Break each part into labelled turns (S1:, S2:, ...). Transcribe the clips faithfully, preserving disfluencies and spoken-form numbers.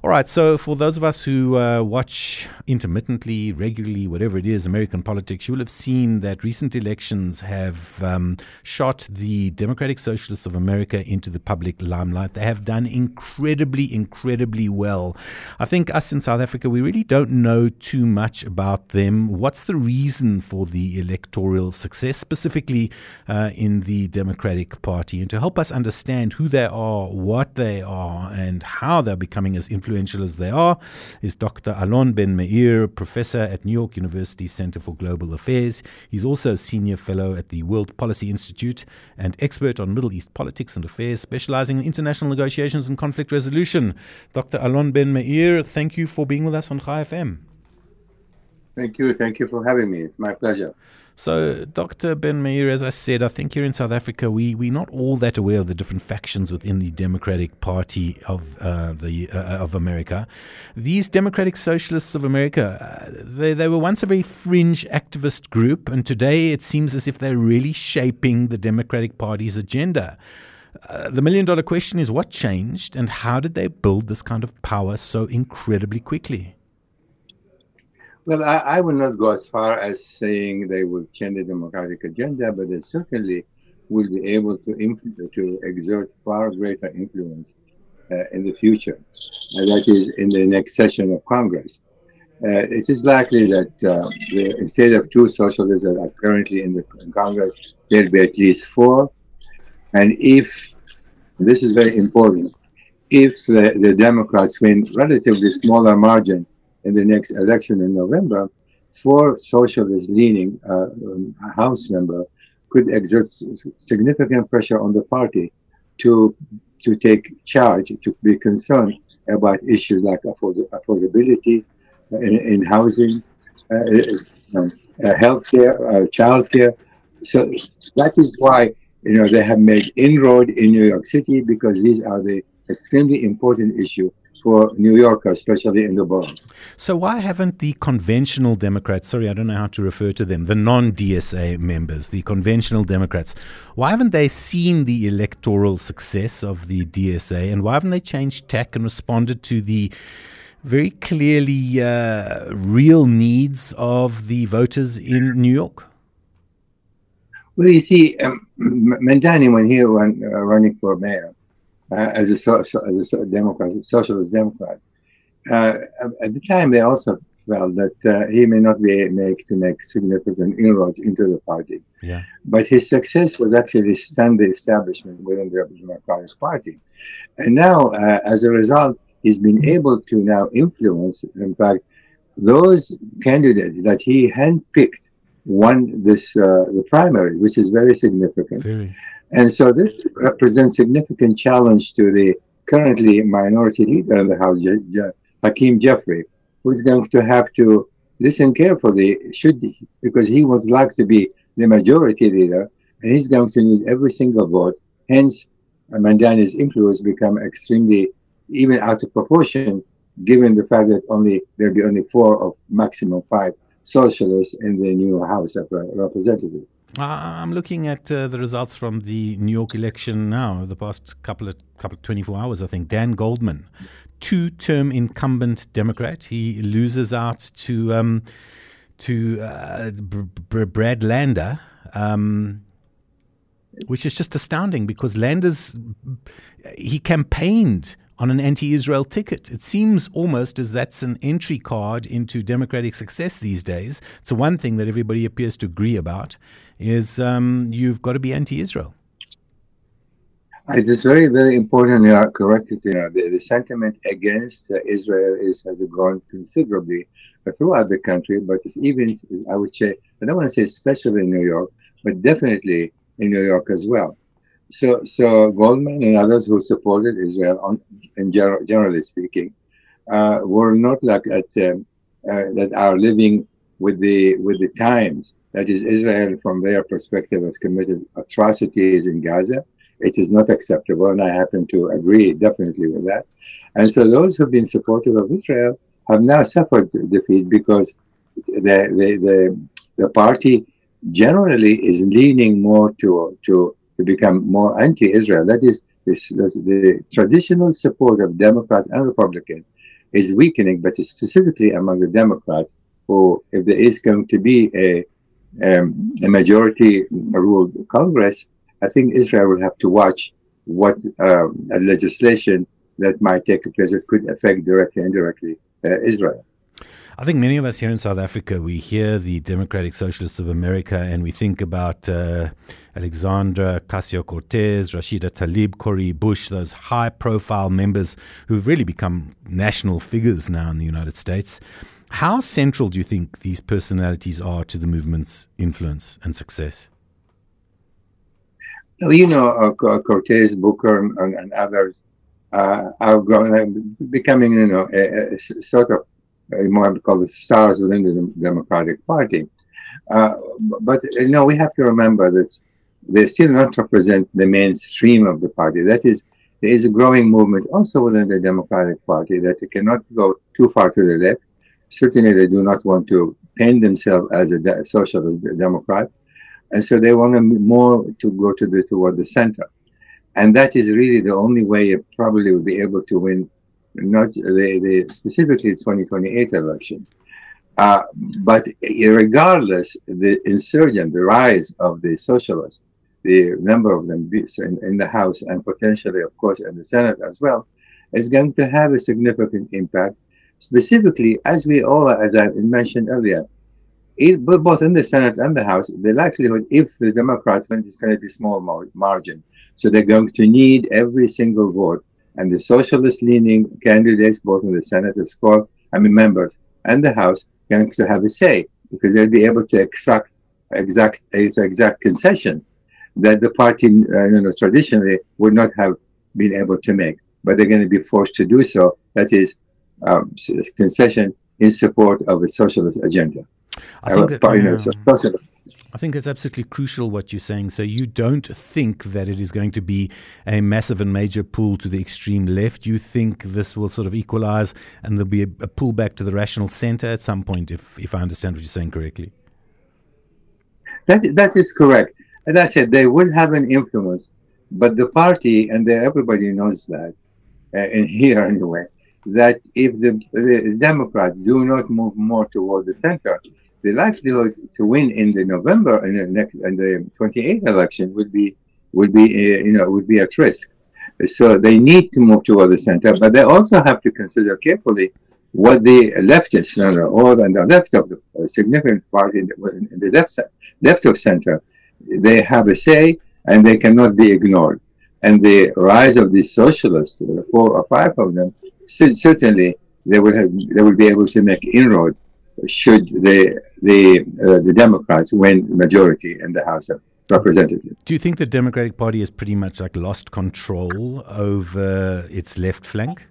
S1: All right, so for those of us who uh, watch intermittently, regularly, whatever it is, American politics, you will have seen that recent elections have um, shot the Democratic Socialists of America into the public limelight. They have done incredibly, incredibly well. I think us in South Africa, we really don't know too much about them. What's the reason for the electoral success, specifically uh, in the Democratic Party? And to help us understand who they are, what they are, and how they're becoming as influential as they are, is Doctor Alon Ben-Meir, professor at New York University Center for Global Affairs. He's also senior fellow at the World Policy Institute and expert on Middle East politics and affairs, specializing in international negotiations and conflict resolution. Doctor Alon Ben-Meir, thank you for being with us on Chai F M.
S2: Thank you. Thank you for having me. It's my pleasure.
S1: So, Doctor Ben-Meir, as I said, I think here in South Africa, we, we're not all that aware of the different factions within the Democratic Party of uh, the uh, of America. These Democratic Socialists of America, uh, they, they were once a very fringe activist group, and today it seems as if they're really shaping the Democratic Party's agenda. Uh, the million-dollar question is, what changed, and how did they build this kind of power so incredibly quickly?
S2: Well, I, I will not go as far as saying they will change the democratic agenda, but they certainly will be able to influ- to exert far greater influence uh, in the future. And that is in the next session of Congress. Uh, it is likely that uh, the, instead of two socialists that are currently in the in Congress, there'll be at least four. And if, and this is very important, if the, the Democrats win relatively smaller margin in the next election in November, four socialist-leaning uh, House member could exert significant pressure on the party to to take charge, to be concerned about issues like afford- affordability uh, in, in housing, uh, uh, healthcare, uh, childcare. So that is why you know they have made inroad in New York City, because these are the extremely important issue for New Yorkers, especially in the boroughs.
S1: So why haven't the conventional Democrats, sorry, I don't know how to refer to them, the non-D S A members, the conventional Democrats, why haven't they seen the electoral success of the D S A, and why haven't they changed tack and responded to the very clearly uh, real needs of the voters in New York?
S2: Well, you see, um, Mamdani, when he was uh, running for mayor, Uh, as a so, so, as a Democrat, a socialist Democrat. Uh, at the time, they also felt that uh, he may not be make to make significant inroads into the party.
S1: Yeah.
S2: But his success was actually stun the establishment within the Democratic Party. And now, uh, as a result, he's been able to now influence, in fact, those candidates that he handpicked won this uh, the primaries, which is very significant.
S1: Very.
S2: And so this represents significant challenge to the currently minority leader in the House, Hakeem Jeffrey, who is going to have to listen carefully, should he, because he would like to be the majority leader, and he's going to need every single vote. Hence, Mamdani's influence become extremely, even out of proportion, given the fact that only there'll be only four of maximum five socialists in the new House of Representatives.
S1: I'm looking at uh, the results from the New York election now, the past couple of couple of twenty-four hours, I think. Dan Goldman, two-term incumbent Democrat, he loses out to um, to uh, B- B- Brad Lander, um, which is just astounding because Lander's he campaigned on an anti-Israel ticket. It seems almost as that's an entry card into democratic success these days. It's the one thing that everybody appears to agree about is um, you've got to be anti-Israel.
S2: It is very, very important. You are correct. You know, the, the sentiment against uh, Israel is has grown considerably throughout the country, but it's even, I would say, I don't want to say especially in New York, but definitely in New York as well. So, so Goldman and others who supported Israel, on, in general, generally speaking, uh, were not like at, um, uh, that are living with the with the times. That is, Israel, from their perspective, has committed atrocities in Gaza. It is not acceptable, and I happen to agree definitely with that. And so, those who've been supportive of Israel have now suffered defeat because the the the, the party generally is leaning more to to to become more anti-Israel. That is, this, this, the traditional support of Democrats and Republicans is weakening, but specifically among the Democrats, who, if there is going to be a, um, a majority-ruled Congress, I think Israel will have to watch what um, a legislation that might take place that could affect directly and indirectly uh, Israel.
S1: I think many of us here in South Africa, we hear the Democratic Socialists of America and we think about uh, Alexandra Ocasio-Cortez, Rashida Tlaib, Cori Bush, those high-profile members who've really become national figures now in the United States. How central do you think these personalities are to the movement's influence and success?
S2: Well, you know, uh, Cortez, Booker, and, and others uh, are growing, becoming, you know, a, a sort of more called the stars within the Democratic Party. Uh, but, you know, we have to remember that they still not represent the mainstream of the party. That is, there is a growing movement also within the Democratic Party that they cannot go too far to the left. Certainly, they do not want to paint themselves as a de- socialist Democrat. And so they want to more to go to the toward the center. And that is really the only way you probably will be able to win not the, the specifically twenty twenty-eight election. Uh, but regardless, the insurgent, the rise of the socialists, the number of them in, in the House and potentially, of course, in the Senate as well, is going to have a significant impact. Specifically, as we all, as I mentioned earlier, it, both in the Senate and the House, the likelihood, if the Democrats win, is going to be small margin. So they're going to need every single vote. And the socialist-leaning candidates, both in the Senate as well, I mean members, and the House, going to have a say because they'll be able to extract exact exact concessions that the party, uh, you know, traditionally would not have been able to make. But they're going to be forced to do so. That is, um, concession in support of a socialist agenda.
S1: I think that,
S2: uh, you know,
S1: yeah.
S2: socialist.
S1: I think it's absolutely crucial what you're saying. So you don't think that it is going to be a massive and major pull to the extreme left. You think this will sort of equalize and there'll be a, a pull back to the rational center at some point, if if I understand what you're saying correctly.
S2: That, that is correct. As I said, they will have an influence, but the party, and they, everybody knows that, uh, in here anyway, that if the, the Democrats do not move more toward the center, the likelihood to win in the November in the next in the twenty-eighth election would be would be uh, you know would be at risk. So they need to move toward the center, but they also have to consider carefully what the leftists, you know, or on the left of the uh, significant party in the, in the left left of center, they have a say and they cannot be ignored. And the rise of the socialists, uh, four or five of them, certainly they will have they will be able to make inroad should the the uh, the Democrats win majority in the House of Representatives.
S1: Do you think the Democratic Party has pretty much like lost control over its left flank?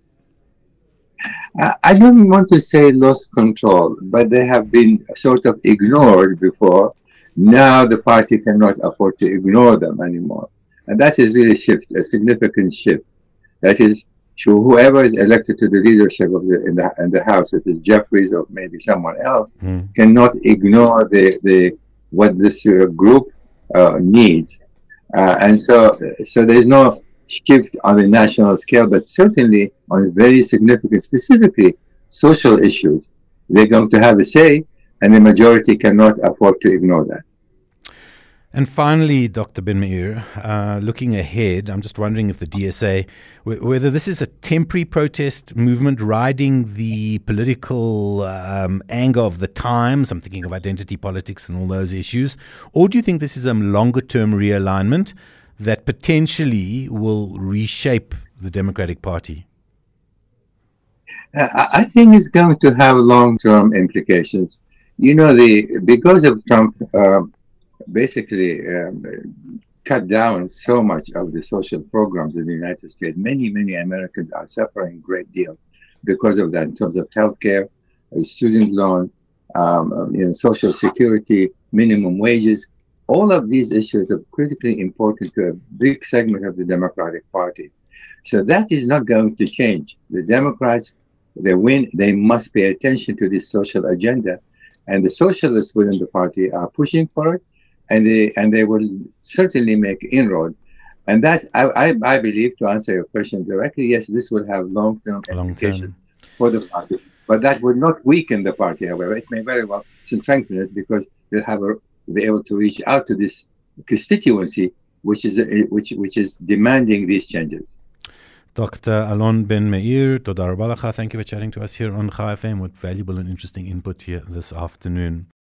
S2: Uh, I don't want to say lost control, but they have been sort of ignored before. Now the party cannot afford to ignore them anymore, and that is really a shift, a significant shift. That is. So whoever is elected to the leadership of the in the in the House, it is Jeffries or maybe someone else, mm. cannot ignore the the what this uh, group uh, needs, uh, and so so there is no shift on the national scale, but certainly on very significant, specifically social issues, they're going to have a say, and the majority cannot afford to ignore that.
S1: And finally, Doctor Ben-Meir, uh, looking ahead, I'm just wondering if the D S A, w- whether this is a temporary protest movement riding the political um, anger of the times, I'm thinking of identity politics and all those issues, or do you think this is a longer-term realignment that potentially will reshape the Democratic Party?
S2: Uh, I think it's going to have long-term implications. You know, the because of Trump... Uh, basically um, cut down so much of the social programs in the United States. Many, many Americans are suffering a great deal because of that in terms of healthcare, student loan, um, you know, social security, minimum wages. All of these issues are critically important to a big segment of the Democratic Party. So that is not going to change. The Democrats, they win, they must pay attention to this social agenda. And the socialists within the party are pushing for it. And they and they will certainly make inroad. And that, I, I, I believe, to answer your question directly, yes, this will have long-term
S1: Long
S2: implications
S1: term.
S2: for the party. But that would not weaken the party, however. It may very well strengthen it because they'll have a, be able to reach out to this constituency, which is which which is demanding these changes.
S1: Doctor Alon Ben Meir, Toda Rabba Lecha. Thank you for chatting to us here on Chai F M with valuable and interesting input here this afternoon.